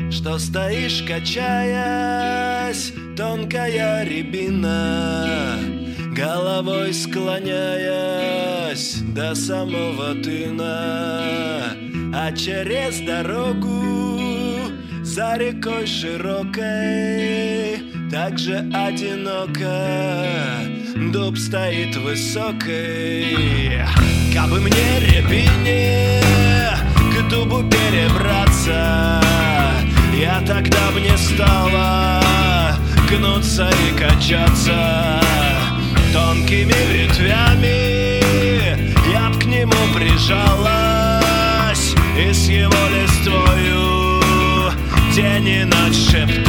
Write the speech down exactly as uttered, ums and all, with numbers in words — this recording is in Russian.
что стоишь, качаясь, тонкая рябина, головой склоняясь до самого тына. А через дорогу за рекой широкой также одиноко дуб стоит высокий. Кабы мне рябине к дубу перебраться, я тогда б не стала гнуться и качаться. Тонкими ветвями я б к нему прижалась и с его листвою день и ночь шептала.